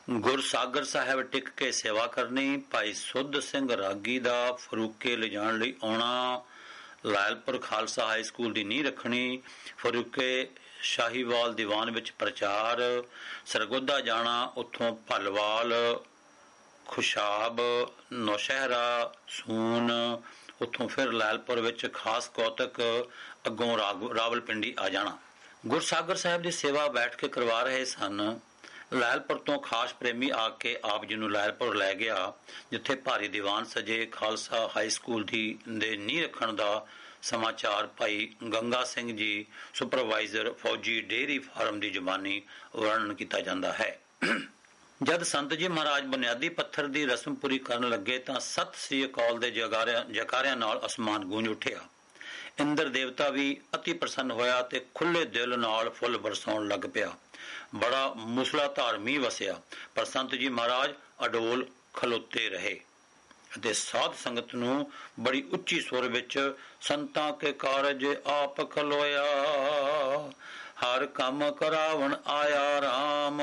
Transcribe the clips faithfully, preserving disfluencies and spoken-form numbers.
ਗੁਰਸਾਗਰ ਸਾਹਿਬ ਟਿਕ ਕੇ ਸੇਵਾ ਕਰਨੀ। ਭਾਈ ਸੁੱਧ ਸਿੰਘ ਰਾਗੀ ਦਾ ਫਰੂਕੇ ਲਿਜਾਣ ਲਈ ਆਉਣਾ। ਲਾਇਲਪੁਰ ਖਾਲਸਾ ਹਾਈ ਸਕੂਲ ਦੀ ਨੀਂਹ ਰੱਖਣੀ। ਫਰੂਕੇ ਸ਼ਾਹੀਵਾਲ ਦੀਵਾਨ ਵਿੱਚ ਪ੍ਰਚਾਰ। ਸਰਗੋਧਾ ਜਾਣਾ, ਉੱਥੋਂ ਭੱਲਵਾਲ, ਖੁਸ਼ਾਬ, ਨੌਸ਼ਹਿਰਾ, ਸੂਨ, ਉੱਥੋਂ ਫਿਰ ਲਾਇਲਪੁਰ ਵਿੱਚ ਖਾਸ ਕੌਤਕ, ਅੱਗੋਂ ਰਾਵਲਪਿੰਡੀ ਆ ਜਾਣਾ। ਗੁਰਸਾਗਰ ਸਾਹਿਬ ਦੀ ਸੇਵਾ ਬੈਠ ਕੇ ਕਰਵਾ ਰਹੇ ਸਨ। ਲਾਇਲਪੁਰ ਤੋਂ ਖਾਸ ਪ੍ਰੇਮੀ ਆ ਕੇ ਆਪ ਜੀ ਨੂੰ ਲਾਇਲਪੁਰ ਲੈ ਗਿਆ, ਜਿੱਥੇ ਭਾਰੀ ਦੀਵਾਨ ਸਜੇ। ਖਾਲਸਾ ਹਾਈ ਸਕੂਲ ਦੀ ਦੇ ਨੀਂਹ ਰੱਖਣ ਦਾ ਸਮਾਚਾਰ ਭਾਈ ਗੰਗਾ ਸਿੰਘ ਜੀ ਸੁਪਰਵਾਈਜ਼ਰ ਫੌਜੀ ਡੇਅਰੀ ਫਾਰਮ ਦੀ ਜ਼ੁਬਾਨੀ ਵਰਣਨ ਕੀਤਾ ਜਾਂਦਾ ਹੈ। ਜਦ ਸੰਤ ਜੀ ਮਹਾਰਾਜ ਬੁਨਿਆਦੀ ਪੱਥਰ ਦੀ ਰਸਮ ਪੂਰੀ ਕਰਨ ਲੱਗੇ ਤਾਂ ਸਤਿ ਸ੍ਰੀ ਅਕਾਲ ਦੇ ਜੈਕਾਰਿਆਂ ਜੈਕਾਰਿਆਂ ਨਾਲ ਅਸਮਾਨ ਗੂੰਜ ਉੱਠਿਆ। ਇੰਦਰ ਦੇਵਤਾ ਵੀ ਅਤੀ ਪ੍ਰਸੰਨ ਹੋਇਆ ਤੇ ਖੁੱਲੇ ਦਿਲ ਨਾਲ ਫੁੱਲ ਬਰਸਾਉਣ ਲੱਗ ਪਿਆ। ਬੜਾ ਮੁਸਲਾਧਾਰ ਮੀਂਹ ਵਸਿਆ, ਪਰ ਸੰਤ ਜੀ ਮਹਾਰਾਜ ਅਡੋਲ ਖਲੋਤੇ ਰਹੇ ਅਤੇ ਸਾਧ ਸੰਗਤ ਨੂੰ ਬੜੀ ਉੱਚੀ ਸੁਰ ਵਿੱਚ ਸੰਤਾਂ ਕੇ ਕਾਰਜ ਆਪ ਖਲੋਇਆ, ਹਰ ਕੰਮ ਕਰਾਵਣ ਆਇਆ ਰਾਮ,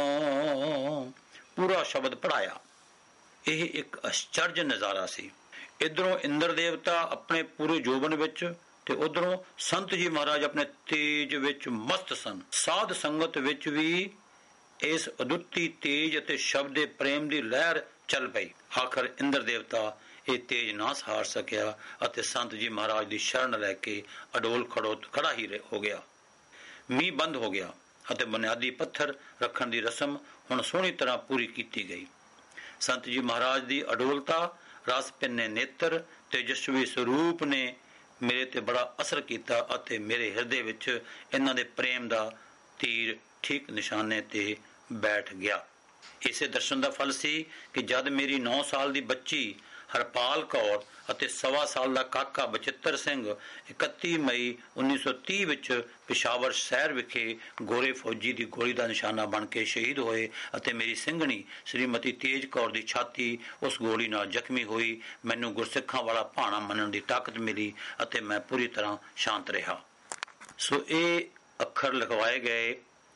ਪੂਰਾ ਸ਼ਬਦ ਪੜਾਇਆ। ਇਹ ਇੱਕ ਅਚਰਜ ਨਜ਼ਾਰਾ ਸੀ। ਇਧਰੋਂ ਇੰਦਰ ਦੇਵਤਾ ਆਪਣੇ ਪੂਰੇ ਜੋਬਨ ਵਿੱਚ ਤੇ ਉਧਰੋਂ ਸੰਤ ਜੀ ਮਹਾਰਾਜ ਆਪਣੇ ਤੇਜ ਵਿੱਚ ਮਸਤ ਸਨ। ਸਾਧ ਸੰਗਤ ਵਿੱਚ ਵੀ ਇਸ ਅਦੁੱਤੀ ਤੇਜ ਅਤੇ ਸ਼ਬਦੇ ਪ੍ਰੇਮ ਦੀ ਲਹਿਰ ਚੱਲ ਪਈ। ਆਖਰ ਇੰਦਰ ਦੇਵਤਾ ਇਹ ਤੇਜ ਨਾ ਸਹਾਰ ਸਕਿਆ ਅਤੇ ਸੰਤ ਜੀ ਮਹਾਰਾਜ ਦੀ ਸ਼ਰਨ ਲੈ ਕੇ ਅਡੋਲ ਖੜੋ ਖੜਾ ਹੀ ਹੋ ਗਿਆ। ਮੀਂਹ ਬੰਦ ਹੋ ਗਿਆ ਅਤੇ ਬੁਨਿਆਦੀ ਪੱਥਰ ਰੱਖਣ ਦੀ ਰਸਮ ਹੁਣ ਸੋਹਣੀ ਤਰ੍ਹਾਂ ਪੂਰੀ ਕੀਤੀ ਗਈ। ਸੰਤ ਜੀ ਮਹਾਰਾਜ ਦੀ ਅਡੋਲਤਾ, ਰਸ ਪਿੰਨੇ ਨੇਤਰ, ਤੇਜਸਵੀ ਸਰੂਪ ਨੇ ਮੇਰੇ ਤੇ ਬੜਾ ਅਸਰ ਕੀਤਾ ਅਤੇ ਮੇਰੇ ਹਿਰਦੇ ਵਿੱਚ ਇਹਨਾਂ ਦੇ ਪ੍ਰੇਮ ਦਾ ਤੀਰ ਠੀਕ ਨਿਸ਼ਾਨੇ ਤੇ ਬੈਠ ਗਿਆ। ਇਸੇ ਦਰਸ਼ਨ ਦਾ ਫਲ ਸੀ ਕਿ ਜਦ ਮੇਰੀ ਨੌ ਸਾਲ ਦੀ ਬੱਚੀ ਹਰਪਾਲ ਕੌਰ ਅਤੇ ਸਵਾ ਸਾਲ ਦਾ ਕਾਕਾ ਬਚਿੱਤਰ ਸਿੰਘ ਇਕੱਤੀ ਮਈ ਉੱਨੀ ਸੌ ਤੀਹ ਵਿੱਚ ਪਿਸ਼ਾਵਰ ਸ਼ਹਿਰ ਵਿਖੇ ਗੋਰੇ ਫੌਜੀ ਦੀ ਗੋਲੀ ਦਾ ਨਿਸ਼ਾਨਾ ਬਣ ਕੇ ਸ਼ਹੀਦ ਹੋਏ ਅਤੇ ਮੇਰੀ ਸਿੰਘਣੀ ਸ਼੍ਰੀਮਤੀ ਤੇਜ ਕੌਰ ਦੀ ਛਾਤੀ ਉਸ ਗੋਲੀ ਨਾਲ ਜ਼ਖਮੀ ਹੋਈ, ਮੈਨੂੰ ਗੁਰਸਿੱਖਾਂ ਵਾਲਾ ਭਾਣਾ ਮੰਨਣ ਦੀ ਤਾਕਤ ਮਿਲੀ ਅਤੇ ਮੈਂ ਪੂਰੀ ਤਰ੍ਹਾਂ ਸ਼ਾਂਤ ਰਿਹਾ। ਸੋ ਇਹ ਅੱਖਰ ਲਿਖਵਾਏ ਗਏ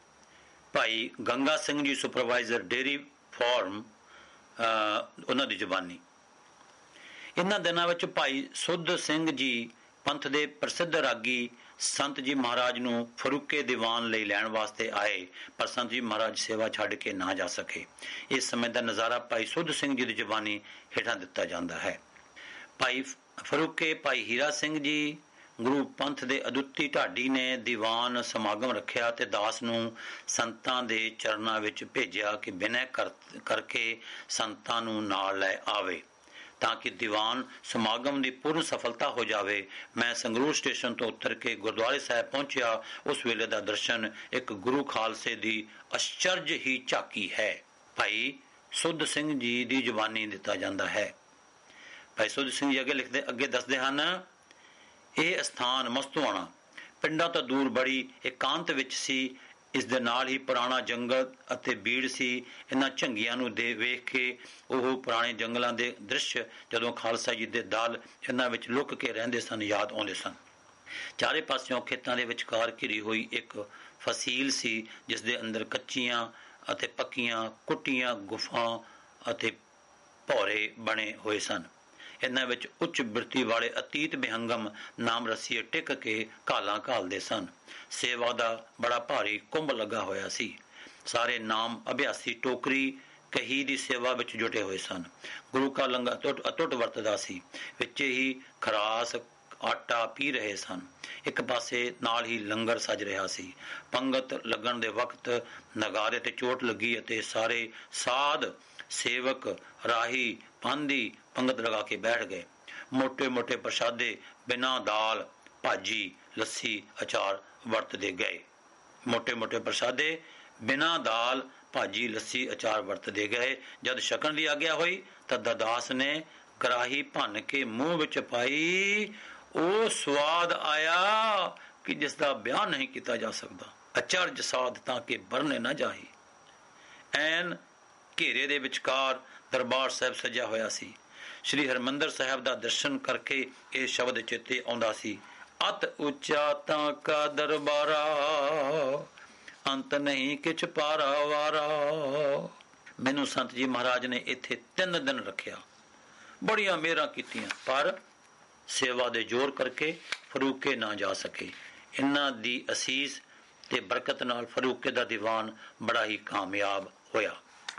ਭਾਈ Ganga Singh ji supervisor dairy farm, ਉਹਨਾਂ ਦੀ ਜ਼ੁਬਾਨੀ। ਇਹਨਾਂ ਦਿਨਾਂ ਵਿੱਚ ਭਾਈ ਸੁੱਧ ਸਿੰਘ ਜੀ ਪੰਥ ਦੇ ਪ੍ਰਸਿੱਧ ਰਾਗੀ ਸੰਤ ਜੀ ਮਹਾਰਾਜ ਨੂੰ ਫਰੂਕੇ ਦੀਵਾਨ ਲਈ ਲੈਣ ਵਾਸਤੇ ਆਏ, ਪਰ ਸੰਤ ਜੀ ਮਹਾਰਾਜ ਸੇਵਾ ਛੱਡ ਕੇ ਨਾ ਜਾ ਸਕੇ। ਇਸ ਸਮੇਂ ਦਾ ਨਜ਼ਾਰਾ ਭਾਈ ਸੁੱਧ ਸਿੰਘ ਜੀ ਦੀ ਜ਼ੁਬਾਨੀ ਹੇਠਾਂ ਦਿੱਤਾ ਜਾਂਦਾ ਹੈ। ਭਾਈ ਫਰੂਕੇ ਭਾਈ ਹੀਰਾ ਸਿੰਘ ਜੀ ਗੁਰੂ ਪੰਥ ਦੇ ਅਦੁੱਤੀ ਢਾਡੀ ਨੇ ਦੀਵਾਨ ਸਮਾਗਮ ਰੱਖਿਆ ਤੇ ਦਾਸ ਨੂੰ ਸੰਤਾਂ ਦੇ ਚਰਨਾਂ ਵਿੱਚ ਭੇਜਿਆ ਕਿ ਬਿਨੈ ਕਰਕੇ ਸੰਤਾਂ ਨੂੰ ਨਾਲ ਲੈ ਆਵੇ ਤਾਂ ਕਿ ਦੀਵਾਨ ਸਮਾਗਮ ਦੀ ਪੂਰਨ ਸਫਲਤਾ ਹੋ ਜਾਵੇ। ਮੈਂ ਸੰਗਰੂਰ ਸਟੇਸ਼ਨ ਤੋਂ ਉਤਰ ਕੇ ਗੁਰਦੁਆਰੇ ਸਾਹਿਬ ਪਹੁੰਚਿਆ। ਉਸ ਵੇਲੇ ਦਾ ਦਰਸ਼ਨ ਇੱਕ ਗੁਰੂ ਖਾਲਸੇ ਦੀ ਅਚਰਜ ਹੀ ਝਾਕੀ ਹੈ। ਭਾਈ ਸੁੱਧ ਸਿੰਘ ਜੀ ਦੀ ਜ਼ੁਬਾਨੀ ਦਿੱਤਾ ਜਾਂਦਾ ਹੈ। ਭਾਈ ਸੁੱਧ ਸਿੰਘ ਜੀ ਅੱਗੇ ਲਿਖਦੇ ਅੱਗੇ ਦੱਸਦੇ ਹਨ, ਇਹ ਸਥਾਨ ਮਸਤੂਆਣਾ ਪਿੰਡਾਂ ਤੋਂ ਦੂਰ ਬੜੀ ਇਕਾਂਤ ਵਿੱਚ ਸੀ। ਇਸ ਦੇ ਨਾਲ ਹੀ ਪੁਰਾਣਾ ਜੰਗਲ ਅਤੇ ਬੀੜ ਸੀ। ਇਹਨਾਂ ਝੰਗੀਆਂ ਨੂੰ ਦੇ ਵੇਖ ਕੇ ਉਹ ਪੁਰਾਣੇ ਜੰਗਲਾਂ ਦੇ ਦ੍ਰਿਸ਼, ਜਦੋਂ ਖਾਲਸਾ ਜੀ ਦੇ ਦਲ ਇਹਨਾਂ ਵਿੱਚ ਲੁਕ ਕੇ ਰਹਿੰਦੇ ਸਨ, ਯਾਦ ਆਉਂਦੇ ਸਨ। ਚਾਰੇ ਪਾਸਿਓਂ ਖੇਤਾਂ ਦੇ ਵਿਚਕਾਰ ਘਿਰੀ ਹੋਈ ਇੱਕ ਫਸੀਲ ਸੀ, ਜਿਸ ਦੇ ਅੰਦਰ ਕੱਚੀਆਂ ਅਤੇ ਪੱਕੀਆਂ ਕੁੱਟੀਆਂ ਗੁਫਾ ਅਤੇ ਭੌਰੇ ਬਣੇ ਹੋਏ ਸਨ। ਇਹਨਾਂ ਵਿੱਚ ਉੱਚ ਬਿਰਤੀ ਵਾਲੇ ਅਤੀਤ ਬਿਹੰਗਮ ਨਾਮ ਰਸੀਏ ਟਿਕ ਕੇ ਘਾਲਾਂ ਘਾਲਦੇ ਸਨ। ਸੇਵਾ ਦਾ ਬੜਾ ਭਾਰੀ ਕੁੰਭ ਲੱਗਾ ਹੋਇਆ ਸੀ। ਸਾਰੇ ਨਾਮ ਅਭਿਆਸੀ ਟੋਕਰੀ ਕਹੀ ਦੀ ਸੇਵਾ ਵਿੱਚ ਜੁਟੇ ਹੋਏ ਸਨ। ਗੁਰੂ ਕਾ ਲੰਗਰ ਅਟੁੱਟ ਅਟੁੱਟ ਵਰਤਦਾ ਸੀ। ਵਿੱਚ ਹੀ ਖਰਾਸ ਆਟਾ ਪੀ ਰਹੇ ਸਨ। ਇੱਕ ਪਾਸੇ ਨਾਲ ਹੀ ਲੰਗਰ ਸਜ ਰਿਹਾ ਸੀ। ਪੰਗਤ ਲੱਗਣ ਦੇ ਵਕਤ ਨਗਾਰੇ ਤੇ ਚੋਟ ਲੱਗੀ ਅਤੇ ਸਾਰੇ ਸਾਧ ਸੇਵਕ ਰਾਹੀ ਪਾਂਦੀ ਪੰਗਤ ਲਗਾ ਕੇ ਬੈਠ ਗਏ। ਮੋਟੇ ਮੋਟੇ ਪ੍ਰਸ਼ਾਦੇ ਬਿਨਾਂ ਦਾਲ ਭਾਜੀ ਲੱਸੀ ਅਚਾਰ ਵਰਤਦੇ ਗਏ। ਮੋਟੇ ਮੋਟੇ ਪ੍ਰਸ਼ਾਦੇ ਬਿਨਾਂ ਦਾਲ ਭਾਜੀ ਲੱਸੀ ਅਚਾਰ ਵਰਤਦੇ ਗਏ। ਜਦ ਛਕਣ ਦੀ ਆਗਿਆ ਹੋਈ ਤਾਂ ਦਾਸ ਨੇ ਕੜਾਹੀ ਭੰਨ ਕੇ ਮੂੰਹ ਵਿੱਚ ਪਾਈ। ਉਹ ਸਵਾਦ ਆਇਆ ਕਿ ਜਿਸ ਦਾ ਬਿਆਨ ਨਹੀਂ ਕੀਤਾ ਜਾ ਸਕਦਾ। ਅਚਰਜ ਸਾਧ ਤਾਂ ਕਿ ਬਰਨੇ ਨਾ ਜਾਹੀ। ਐਨ ਘੇਰੇ ਦੇ ਵਿਚਕਾਰ ਦਰਬਾਰ ਸਾਹਿਬ ਸਜਿਆ ਹੋਇਆ ਸੀ। ਸ਼੍ਰੀ ਹਰਿਮੰਦਰ ਸਾਹਿਬ ਦਾ ਦਰਸ਼ਨ ਕਰਕੇ ਇਹ ਸ਼ਬਦ ਚੇਤੇ ਆਉਂਦਾ ਸੀ, ਅਤ ਉੱਚਾ ਤਾਂ ਕਾ ਦਰਬਾਰਾ, ਅੰਤ ਨਹੀਂ ਕਿਛ ਪਾਰਾ ਵਾਰਾ। ਮੈਨੂੰ ਸੰਤ ਜੀ ਮਹਾਰਾਜ ਨੇ ਇੱਥੇ ਤਿੰਨ ਦਿਨ ਰੱਖਿਆ, ਬੜੀਆਂ ਮਿਹਰਾਂ ਕੀਤੀਆਂ, ਪਰ ਸੇਵਾ ਦੇ ਜ਼ੋਰ ਕਰਕੇ ਫਰੂਕੇ ਨਾ ਜਾ ਸਕੇ। ਇਹਨਾਂ ਦੀ ਅਸੀਸ ਤੇ ਬਰਕਤ ਨਾਲ ਫਰੂਕੇ ਦਾ ਦੀਵਾਨ ਬੜਾ ਹੀ ਕਾਮਯਾਬ ਹੋਇਆ।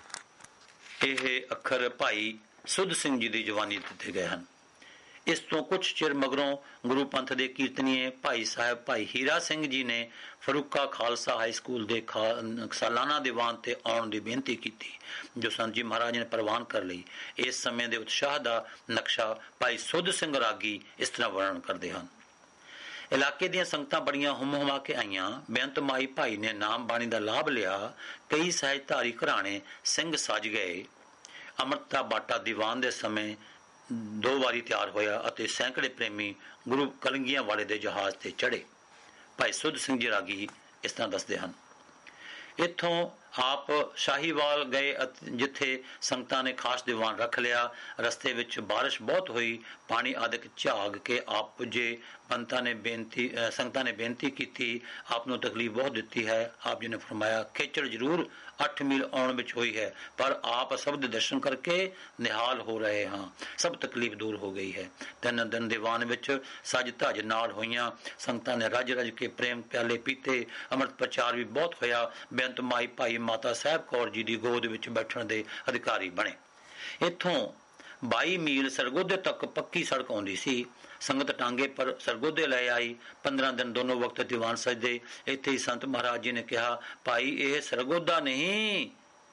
ਇਹ ਅੱਖਰ ਭਾਈ ਸੁੱਧ ਸਿੰਘ ਜੀ ਦੀ ਜਵਾਨੀ ਦਿੱਤੇ ਗਏ ਹਨ। ਇਸ ਤੋਂ ਕੁਝ ਚਿਰ ਮਗਰੋਂ ਗੁਰੂ ਪੰਥ ਦੇ ਕੀਰਤਨੀਏ ਭਾਈ ਸਾਹਿਬ ਭਾਈ ਹੀਰਾ ਸਿੰਘ ਜੀ ਨੇ ਫਰੂਕਾ ਖਾਲਸਾ ਹਾਈ ਸਕੂਲ ਦੇ ਸਾਲਾਨਾ ਦੀਵਾਨ ਤੇ ਆਉਣ ਦੀ ਬੇਨਤੀ ਕੀਤੀ, ਜੋ ਸੰਤ ਜੀ ਮਹਾਰਾਜ ਨੇ ਪ੍ਰਵਾਨ ਕਰ ਲਈ। ਇਸ ਸਮੇਂ ਦੇ ਉਤਸ਼ਾਹ ਦਾ ਨਕਸ਼ਾ ਭਾਈ ਸੁੱਧ ਸਿੰਘ ਰਾਗੀ ਇਸ ਤਰ੍ਹਾਂ ਵਰਣਨ ਕਰਦੇ ਹਨ। ਇਲਾਕੇ ਦੀਆਂ ਸੰਗਤਾਂ ਬੜੀਆਂ ਹੁਮ ਹੁਮਾ ਕੇ ਆਈਆਂ। ਬੇਅੰਤ ਮਾਈ ਭਾਈ ਨੇ ਨਾਮ ਬਾਣੀ ਦਾ ਲਾਭ ਲਿਆ। ਕਈ ਸਹਿਜਧਾਰੀ ਘਰਾਣੇ ਸਿੰਘ ਸੱਜ ਗਏ। ਅੰਮ੍ਰਿਤ ਦਾ ਬਾਟਾ ਦੀਵਾਨ ਦੇ ਸਮੇਂ ਦੋ ਵਾਰੀ ਤਿਆਰ ਹੋਇਆ ਅਤੇ ਸੈਂਕੜੇ ਪ੍ਰੇਮੀ ਗੁਰੂ ਕਲੰਗੀਆਂ ਵਾਲੇ ਦੇ ਜਹਾਜ਼ ਤੇ ਚੜੇ। ਭਾਈ ਸੁੱਧ ਸਿੰਘ ਜੀ ਰਾਗੀ ਇਸ ਤਰ੍ਹਾਂ ਦੱਸਦੇ ਹਨ। ਇੱਥੋਂ ਆਪ ਸ਼ਾਹੀਵਾਲ ਗਏ, ਜਿੱਥੇ ਸੰਗਤਾਂ ਨੇ ਖਾਸ ਦੀਵਾਨ ਰੱਖ ਲਿਆ। ਰਸਤੇ ਵਿੱਚ ਬਾਰਿਸ਼ ਬਹੁਤ ਹੋਈ। ਪਾਣੀ ਆਦਿਕ ਝਾਗ ਕੇ ਆਪ ਪੁੱਜੇ। ਪੰਤਾਂ ਨੇ ਬੇਨਤੀ ਸੰਗਤਾਂ ਨੇ ਬੇਨਤੀ ਕੀਤੀ, ਆਪ ਨੂੰ ਤਕਲੀਫ ਬਹੁਤ ਦਿੱਤੀ ਹੈ। ਆਪ ਜੀ ਨੇ ਫਰਮਾਇਆ, ਖੇਚੜ ਜ਼ਰੂਰ ਅੱਠ ਮੀਲ ਆਉਣ ਵਿੱਚ ਹੋਈ ਹੈ, ਪਰ ਆਪ ਸਭ ਦੇ ਦਰਸ਼ਨ ਕਰਕੇ ਨਿਹਾਲ ਹੋ ਰਹੇ ਹਾਂ। ਸਭ ਤਕਲੀਫ ਦੂਰ ਹੋ ਗਈ ਹੈ। ਤਿੰਨ ਦਿਨ ਦੀਵਾਨ ਵਿੱਚ ਸੱਜ ਧੱਜ ਨਾਲ ਹੋਈਆਂ। ਸੰਗਤਾਂ ਨੇ ਰੱਜ ਰੱਜ ਕੇ ਪ੍ਰੇਮ ਪਿਆਲੇ ਪੀਤੇ। ਅੰਮ੍ਰਿਤ ਪ੍ਰਚਾਰ ਵੀ ਬਹੁਤ ਹੋਇਆ। ਬੇਅੰਤ ਮਾਈ ਭਾਈ ਮਾਤਾ ਸਾਹਿਬ ਕੌਰ ਜੀ ਦੀ ਗੋਦ ਵਿੱਚ ਬੈਠਣ ਦੇ ਅਧਿਕਾਰੀ ਬਣੇ। ਇੱਥੋਂ ਬਾਈ ਮੀਲ ਸਰਗੋਧੇ ਤੱਕ ਪੱਕੀ ਸੜਕ ਆਉਂਦੀ ਸੀ। ਸੰਗਤ ਟਾਂਗੇ ਪਰ ਸਰਗੋਧੇ ਲੈ ਆਈ। ਪੰਦਰਾਂ ਦਿਨ ਦੋਨੋਂ ਵਕਤ ਦੀਵਾਨ ਸਜਦੇ। ਇੱਥੇ ਹੀ ਸੰਤ ਮਹਾਰਾਜ ਜੀ ਨੇ ਕਿਹਾ, ਭਾਈ ਇਹ ਸਰਗੋਧਾ ਨਹੀਂ,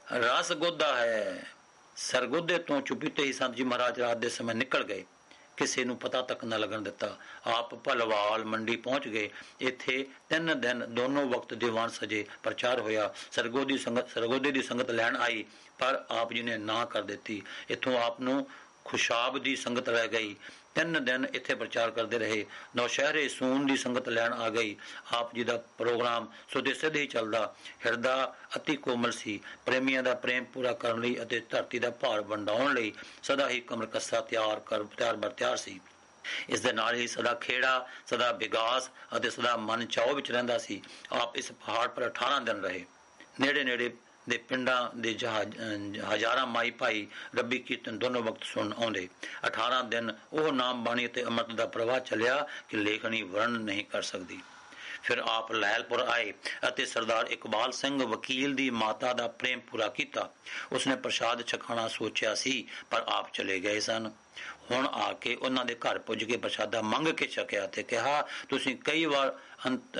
ਰਸਗੋਧਾ ਹੈ। ਸਰਗੋਧੇ ਤੋਂ ਚੁਪੀਤੇ ਹੀ ਸੰਤ ਜੀ ਮਹਾਰਾਜ ਰਾਤ ਦੇ ਸਮੇਂ ਨਿਕਲ ਗਏ। ਕਿਸੇ ਨੂੰ ਪਤਾ ਤੱਕ ਨਾ ਲੱਗਣ ਦਿੱਤਾ। ਆਪ ਭਲਵਾਲ ਮੰਡੀ ਪਹੁੰਚ ਗਏ। ਇੱਥੇ ਤਿੰਨ ਦਿਨ ਦੋਨੋਂ ਵਕਤ ਦੀਵਾਨ ਸਜੇ, ਪ੍ਰਚਾਰ ਹੋਇਆ। ਸਰਗੋਧੀ ਸੰਗਤ ਸਰਗੋਧੇ ਦੀ ਸੰਗਤ ਲੈਣ ਆਈ, ਪਰ ਆਪ ਜੀ ਨੇ ਨਾ ਕਰ ਦਿੱਤੀ। ਇੱਥੋਂ ਆਪ ਨੂੰ ਖੁਸ਼ਾਬ ਦੀ ਸੰਗਤ ਰਹਿ ਗਈ। ਤਿੰਨ ਦਿਨ ਇੱਥੇ ਪ੍ਰਚਾਰ ਕਰਦੇ ਰਹੇ। ਨੌਸ਼ਹਿਰੇ ਸੂਨ ਦੀ ਸੰਗਤ ਲੈਣ ਆ ਗਈ। ਆਪ ਜੀ ਦਾ ਪ੍ਰੋਗਰਾਮ ਸੁਦੇ ਸਿੱਧ ਹੀ ਚੱਲਦਾ। ਹਿਰਦਾ ਅਤੀ ਕੋਮਲ ਸੀ। ਪ੍ਰੇਮੀਆਂ ਦਾ ਪ੍ਰੇਮ ਪੂਰਾ ਕਰਨ ਲਈ ਅਤੇ ਧਰਤੀ ਦਾ ਭਾਰ ਵੰਡਾਉਣ ਲਈ ਸਦਾ ਹੀ ਕਮਰ ਕੱਸਾ ਤਿਆਰ ਕਰ ਤਿਆਰ ਬਰ ਤਿਆਰ ਸੀ। ਇਸ ਦੇ ਨਾਲ ਹੀ ਸਦਾ ਖੇੜਾ, ਸਦਾ ਵਿਗਾਸ ਅਤੇ ਸਦਾ ਮਨ ਚਾਉ ਵਿੱਚ ਰਹਿੰਦਾ ਸੀ। ਆਪ ਇਸ ਪਹਾੜ ਪਰ ਅਠਾਰਾਂ ਦਿਨ ਰਹੇ। ਨੇੜੇ ਨੇੜੇ ਦੇ ਪਿੰਡਾਂ ਦੇ ਹਜ਼ਾਰਾਂ ਮਾਈ ਭਾਈ ਰੱਬੀ ਕੀਰਤਨ ਦੋਨੋਂ ਵਕਤ ਸੁਣ ਆਉਂਦੇ। ਅਠਾਰਾਂ ਦਿਨ ਉਹ ਨਾਮ ਬਾਣੀ ਅਤੇ ਅੰਮ੍ਰਿਤ ਦਾ ਪ੍ਰਵਾਹ ਚੱਲਿਆ ਕਿ ਲੇਖਣੀ ਵਰਣਨ ਨਹੀਂ ਕਰ ਸਕਦੀ। ਫਿਰ ਆਪ ਲਹਿਲਪੁਰ ਆਏ ਅਤੇ ਸਰਦਾਰ ਇਕਬਾਲ ਸਿੰਘ ਵਕੀਲ ਦੀ ਮਾਤਾ ਦਾ ਪ੍ਰੇਮ ਪੂਰਾ ਕੀਤਾ। ਉਸਨੇ ਪ੍ਰਸ਼ਾਦ ਛਕਾਣਾ ਸੋਚਿਆ ਸੀ, ਪਰ ਆਪ ਚਲੇ ਗਏ ਸਨ। ਹੁਣ ਆ ਕੇ ਉਹਨਾਂ ਦੇ ਘਰ ਪੁੱਜ ਕੇ ਪ੍ਰਸ਼ਾਦਾ ਮੰਗ ਕੇ ਛਕਿਆ ਤੇ ਕਿਹਾ, ਤੁਸੀਂ ਕਈ ਵਾਰ ਅੰਤ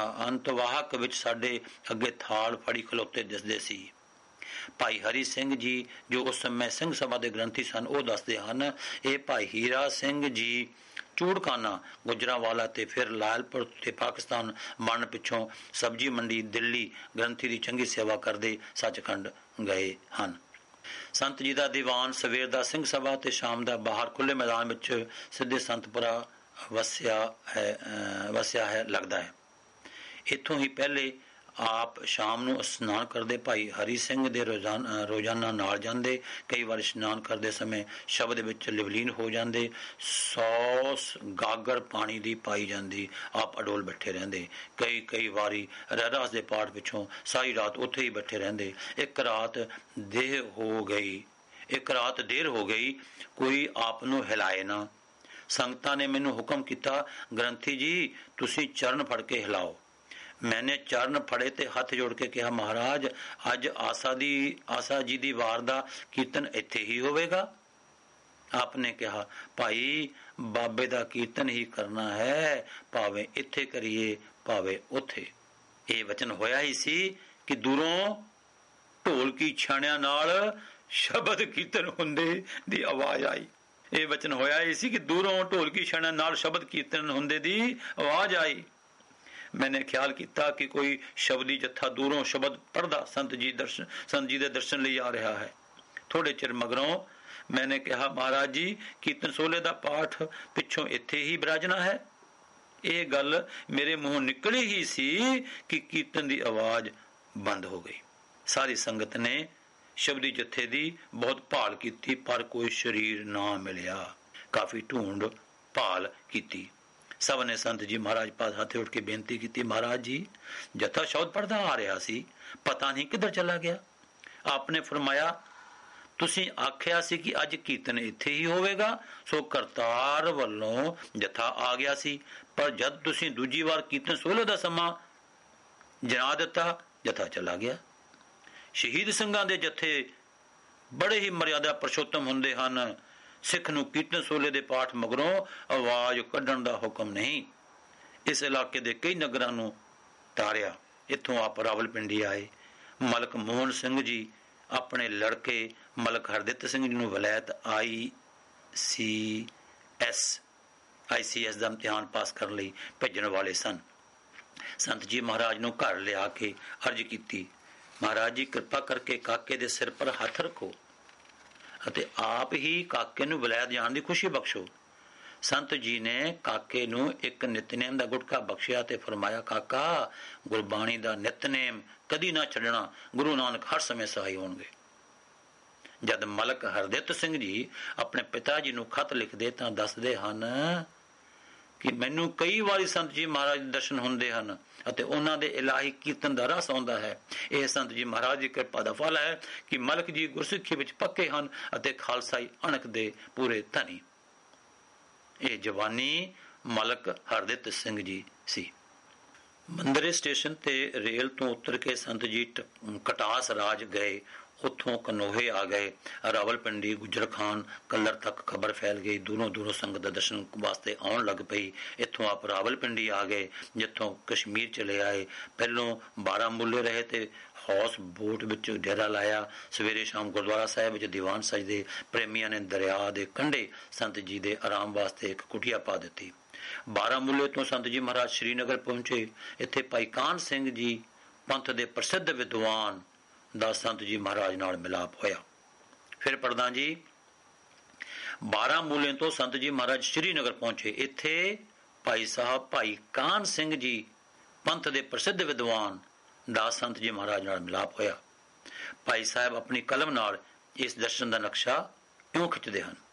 ਅੰਤਵਾਹਕ ਵਿੱਚ ਸਾਡੇ ਅੱਗੇ ਥਾਲ ਫੜੀ ਖਲੋਤੇ ਦਿਸਦੇ ਸੀ। ਭਾਈ ਹਰੀ ਸਿੰਘ ਜੀ, ਜੋ ਉਸ ਸਮੇਂ ਸਿੰਘ ਸਭਾ ਦੇ ਗ੍ਰੰਥੀ ਸਨ, ਉਹ ਦੱਸਦੇ ਹਨ, ਇਹ ਭਾਈ ਹੀਰਾ ਸਿੰਘ ਜੀ ਚੂੜਕਾਨਾ, ਗੁਜਰਾਂਵਾਲਾ ਤੇ ਫਿਰ ਲਾਲਪੁਰ ਤੇ ਪਾਕਿਸਤਾਨ ਬਣਨ ਪਿੱਛੋਂ ਸਬਜ਼ੀ ਮੰਡੀ ਦਿੱਲੀ ਗ੍ਰੰਥੀ ਦੀ ਚੰਗੀ ਸੇਵਾ ਕਰਦੇ ਸੱਚਖੰਡ ਗਏ ਹਨ। ਸੰਤ ਜੀ ਦਾ ਦੀਵਾਨ ਸਵੇਰ ਦਾ ਸਿੰਘ ਸਭਾ ਤੇ ਸ਼ਾਮ ਦਾ ਬਾਹਰ ਖੁੱਲੇ ਮੈਦਾਨ ਵਿੱਚ ਸਿੱਧੇ ਸੰਤਪੁਰਾ ਵਸਿਆ ਹੈ ਵਸਿਆ ਹੈ ਲੱਗਦਾ ਹੈ। ਇੱਥੋਂ ਹੀ ਪਹਿਲੇ ਆਪ ਸ਼ਾਮ ਨੂੰ ਇਸ਼ਨਾਨ ਕਰਦੇ। ਭਾਈ ਹਰੀ ਸਿੰਘ ਦੇ ਰੋਜ਼ਾਨਾ ਰੋਜ਼ਾਨਾ ਨਾਲ ਜਾਂਦੇ। ਕਈ ਵਾਰ ਇਸ਼ਨਾਨ ਕਰਦੇ ਸਮੇਂ ਸ਼ਬਦ ਵਿੱਚ ਲਿਵਲੀਨ ਹੋ ਜਾਂਦੇ। ਸੌ ਗਾਗਰ ਪਾਣੀ ਦੀ ਪਾਈ ਜਾਂਦੀ। ਆਪ ਅਡੋਲ ਬੈਠੇ ਰਹਿੰਦੇ। ਕਈ ਕਈ ਵਾਰੀ ਰਹਿਰਾਸ ਦੇ ਪਾਠ ਪਿੱਛੋਂ ਸਾਰੀ ਰਾਤ ਉੱਥੇ ਹੀ ਬੈਠੇ ਰਹਿੰਦੇ। ਇੱਕ ਰਾਤ ਦੇਰ ਹੋ ਗਈ ਇੱਕ ਰਾਤ ਦੇਰ ਹੋ ਗਈ ਕੋਈ ਆਪ ਨੂੰ ਹਿਲਾਏ ਨਾ। ਸੰਗਤਾਂ ਨੇ ਮੈਨੂੰ ਹੁਕਮ ਕੀਤਾ, ਗ੍ਰੰਥੀ ਜੀ ਤੁਸੀਂ ਚਰਨ ਫੜ ਕੇ ਹਿਲਾਓ। ਮੈਨੇ ਚਰਨ ਫੜੇ ਤੇ ਹੱਥ ਜੋੜ ਕੇ ਕਿਹਾ, ਮਹਾਰਾਜ ਅੱਜ ਆਸਾ ਦੀ ਆਸਾ ਜੀ ਦੀ ਵਾਰ ਦਾ ਕੀਰਤਨ ਇੱਥੇ ਹੀ ਹੋਵੇਗਾ। ਆਪਨੇ ਕਿਹਾ, ਭਾਈ ਬਾਬੇ ਦਾ ਕੀਰਤਨ ਹੀ ਕਰਨਾ ਹੈ, ਭਾਵੇਂ ਇੱਥੇ ਕਰੀਏ ਭਾਵੇਂ ਉੱਥੇ। ਇਹ ਵਚਨ ਹੋਇਆ ਹੀ ਸੀ ਕਿ ਦੂਰੋਂ ਢੋਲਕੀ ਛਾਣਿਆਂ ਨਾਲ ਸ਼ਬਦ ਕੀਰਤਨ ਹੁੰਦੇ ਦੀ ਆਵਾਜ਼ ਆਈ। ਇਹ ਵਚਨ ਹੋਇਆ ਹੀ ਸੀ ਕਿ ਦੂਰੋਂ ਢੋਲਕੀ ਛਾਣਿਆਂ ਨਾਲ ਸ਼ਬਦ ਕੀਰਤਨ ਹੁੰਦੇ ਦੀ ਆਵਾਜ਼ ਆਈ। ਮੈਨੇ ਖਿਆਲ ਕੀਤਾ ਕਿ ਕੋਈ ਸ਼ਬਦੀ ਜੱਥਾ ਦੂਰੋਂ ਸ਼ਬਦ ਪੜ੍ਹਦਾ ਸੰਤ ਜੀ ਦਰਸ਼ਨ ਸੰਤ ਜੀ ਦੇ ਦਰਸ਼ਨ ਲਈ ਆ ਰਿਹਾ ਹੈ। ਥੋੜੇ ਚਿਰ ਮਗਰੋਂ ਮੈਨੇ ਕਿਹਾ, ਮਹਾਰਾਜ ਜੀ ਕੀਰਤਨ ਸੋਲੇ ਦਾ ਪਾਠ ਪਿੱਛੋਂ ਇੱਥੇ ਹੀ ਬਿਰਾਜਣਾ ਹੈ। ਇਹ ਗੱਲ ਮੇਰੇ ਮੂੰਹੋਂ ਨਿਕਲੀ ਹੀ ਸੀ ਕਿ ਕੀਰਤਨ ਦੀ ਆਵਾਜ਼ ਬੰਦ ਹੋ ਗਈ। ਸਾਰੀ ਸੰਗਤ ਨੇ ਸ਼ਬਦੀ ਜੱਥੇ ਦੀ ਬਹੁਤ ਭਾਲ ਕੀਤੀ, ਪਰ ਕੋਈ ਸ਼ਰੀਰ ਨਾ ਮਿਲਿਆ। ਕਾਫੀ ਢੂੰਡ ਭਾਲ ਕੀਤੀ। ਸਭ ਨੇ ਸੰਤ ਜੀ ਮਹਾਰਾਜ ਪਾਸ ਹੱਥ ਉੱਠ ਕੇ ਬੇਨਤੀ ਕੀਤੀ, ਮਹਾਰਾਜ ਜੀ ਜੱਥਾ ਸ਼ਬਦ ਪੜ੍ਹਦਾ ਆ ਰਿਹਾ ਸੀ, ਪਤਾ ਨਹੀਂ ਕਿੱਧਰ ਚਲਾ ਗਿਆ। ਆਪਨੇ ਫਰਮਾਇਆ, ਤੁਸੀਂ ਆਖਿਆ ਸੀ ਕਿ ਅੱਜ ਕੀਰਤਨ ਇੱਥੇ ਹੀ ਹੋਵੇਗਾ, ਸੋ ਕਰਤਾਰ ਵੱਲੋਂ ਜਥਾ ਆ ਗਿਆ ਸੀ, ਪਰ ਜਦ ਤੁਸੀਂ ਦੂਜੀ ਵਾਰ ਕੀਰਤਨ ਸੋਹਲੇ ਦਾ ਸਮਾਂ ਜਣਾ ਦਿੱਤਾ, ਜਥਾ ਚਲਾ ਗਿਆ। ਸ਼ਹੀਦ ਸਿੰਘਾਂ ਦੇ ਜਥੇ ਬੜੇ ਹੀ ਮਰਿਆਦਾ ਪੁਰਸ਼ੋਤਮ ਹੁੰਦੇ ਹਨ। ਸਿੱਖ ਨੂੰ ਕੀਰਤਨ ਸੋਹਲੇ ਦੇ ਪਾਠ ਮਗਰੋਂ ਆਵਾਜ਼ ਕੱਢਣ ਦਾ ਹੁਕਮ ਨਹੀਂ। ਇਸ ਇਲਾਕੇ ਦੇ ਕਈ ਨਗਰਾਂ ਨੂੰ ਤਾਰਿਆ। ਇੱਥੋਂ ਆਪ ਰਾਵਲਪਿੰਡੀ ਆਏ। ਮਲਕ ਮੋਹਨ ਸਿੰਘ ਜੀ ਆਪਣੇ ਲੜਕੇ ਮਲਕ ਹਰਦਿੱਤ ਸਿੰਘ ਜੀ ਨੂੰ ਵਲੈਤ ਆਈ C S I C S ਦਾ ਇਮਤਿਹਾਨ ਪਾਸ ਕਰਨ ਲਈ ਭੇਜਣ ਵਾਲੇ ਸਨ। ਸੰਤ ਜੀ ਮਹਾਰਾਜ ਨੂੰ ਘਰ ਲਿਆ ਕੇ ਅਰਜ਼ ਕੀਤੀ, ਮਹਾਰਾਜ ਜੀ ਕਿਰਪਾ ਕਰਕੇ ਕਾਕੇ ਦੇ ਸਿਰ ਪਰ ਹੱਥ ਰੱਖੋ ਅਤੇ ਆਪ ਹੀ ਕਾਕੇ ਨੂੰ ਵਲੈਤ ਜਾਣ ਦੀ ਖੁਸ਼ੀ ਬਖਸ਼ੋ। ਸੰਤ ਜੀ ਨੇ ਕਾਕੇ ਨੂੰ ਇੱਕ ਨਿਤਨੇਮ ਦਾ ਗੁਟਕਾ ਬਖਸ਼ਿਆ ਤੇ ਫਰਮਾਇਆ, ਕਾਕਾ ਗੁਰਬਾਣੀ ਦਾ ਨਿਤਨੇਮ ਕਦੀ ਨਾ ਛੱਡਣਾ, ਗੁਰੂ ਨਾਨਕ ਹਰ ਸਮੇਂ ਸਹਾਈ ਹੋਣਗੇ। ਜਦ ਮਲਕ ਹਰਦਿੱਤ ਸਿੰਘ ਜੀ ਆਪਣੇ ਪਿਤਾ ਜੀ ਨੂੰ ਖਤ ਲਿਖਦੇ ਤਾਂ ਦੱਸਦੇ ਹਨ ਕਿ ਮੈਨੂੰ ਕਈ ਵਾਰੀ ਸੰਤ ਜੀ ਮਹਾਰਾਜ ਦੇ ਦਰਸ਼ਨ ਹੁੰਦੇ ਹਨ ਅਤੇ ਉਹਨਾਂ ਦੇ ਇਲਾਹੀ ਕੀਰਤਨ ਦਾ ਰਸ ਆਉਂਦਾ ਹੈ। ਇਹ ਸੰਤ ਜੀ ਮਹਾਰਾਜ ਦੀ ਕਿਰਪਾ ਦਾ ਫਲ ਹੈ ਕਿ ਮਲਕ ਜੀ ਗੁਰਸਿੱਖੀ ਵਿੱਚ ਪੱਕੇ ਹਨ ਅਤੇ ਖਾਲਸਾਈ ਅਣਖ ਦੇ ਪੂਰੇ ਧਨੀ। ਇਹ ਜਵਾਨੀ ਮਲਕ ਹਰਦਿੱਤ ਸਿੰਘ ਜੀ ਸੀ। ਮੰਦਰੇ ਸਟੇਸ਼ਨ ਤੇ ਰੇਲ ਤੋਂ ਉਤਰ ਕੇ ਸੰਤ ਜੀ ਕਟਾਸ ਰਾਜ ਗਏ। ਉੱਥੋਂ ਕਨੋਹੇ ਆ ਗਏ। ਰਾਵਲਪਿੰਡੀ, ਗੁਜਰ ਖਾਨ, ਕੱਲਰ ਤੱਕ ਖਬਰ ਫੈਲ ਗਈ। ਦੂਰੋਂ ਦੂਰੋਂ ਸੰਗਤ ਦੇ ਦਰਸ਼ਨ ਵਾਸਤੇ ਆਉਣ ਲੱਗ ਪਈ। ਇੱਥੋਂ ਆਪ ਰਾਵਲਪਿੰਡੀ ਆ ਗਏ, ਜਿੱਥੋਂ ਕਸ਼ਮੀਰ ਚਲੇ ਆਏ। ਪਹਿਲੋਂ ਬਾਰਾਮੂਲੇ ਰਹੇ ਤੇ ਹੌਸ ਬੋਟ ਵਿੱਚ ਡੇਰਾ ਲਾਇਆ। ਸਵੇਰੇ ਸ਼ਾਮ ਗੁਰਦੁਆਰਾ ਸਾਹਿਬ ਵਿੱਚ ਦੀਵਾਨ ਸਜਦੇ। ਪ੍ਰੇਮੀਆਂ ਨੇ ਦਰਿਆ ਦੇ ਕੰਢੇ ਸੰਤ ਜੀ ਦੇ ਆਰਾਮ ਵਾਸਤੇ ਇੱਕ ਕੁਟੀਆ ਪਾ ਦਿੱਤੀ। ਬਾਰਾਮੂਲੇ ਤੋਂ ਸੰਤ ਜੀ ਮਹਾਰਾਜ ਸ਼੍ਰੀਨਗਰ ਪਹੁੰਚੇ। ਇੱਥੇ ਭਾਈ ਕਾਹਨ ਸਿੰਘ ਜੀ ਪੰਥ ਦੇ ਪ੍ਰਸਿੱਧ ਵਿਦਵਾਨ ਦਾ ਸੰਤ ਜੀ ਮਹਾਰਾਜ ਨਾਲ ਮਿਲਾਪ ਹੋਇਆ। ਫਿਰ ਪੜਦਾ ਜੀ, ਬਾਰਾਮੂਲੇ ਤੋਂ ਸੰਤ ਜੀ ਮਹਾਰਾਜ ਸ਼੍ਰੀਨਗਰ ਪਹੁੰਚੇ। ਇੱਥੇ ਭਾਈ ਸਾਹਿਬ ਭਾਈ ਕਾਹਨ ਸਿੰਘ ਜੀ ਪੰਥ ਦੇ ਪ੍ਰਸਿੱਧ ਵਿਦਵਾਨ ਦਾ ਸੰਤ ਜੀ ਮਹਾਰਾਜ ਨਾਲ ਮਿਲਾਪ ਹੋਇਆ। ਭਾਈ ਸਾਹਿਬ ਆਪਣੀ ਕਲਮ ਨਾਲ ਇਸ ਦਰਸ਼ਨ ਦਾ ਨਕਸ਼ਾ ਇਉਂ ਖਿੱਚਦੇ ਹਨ।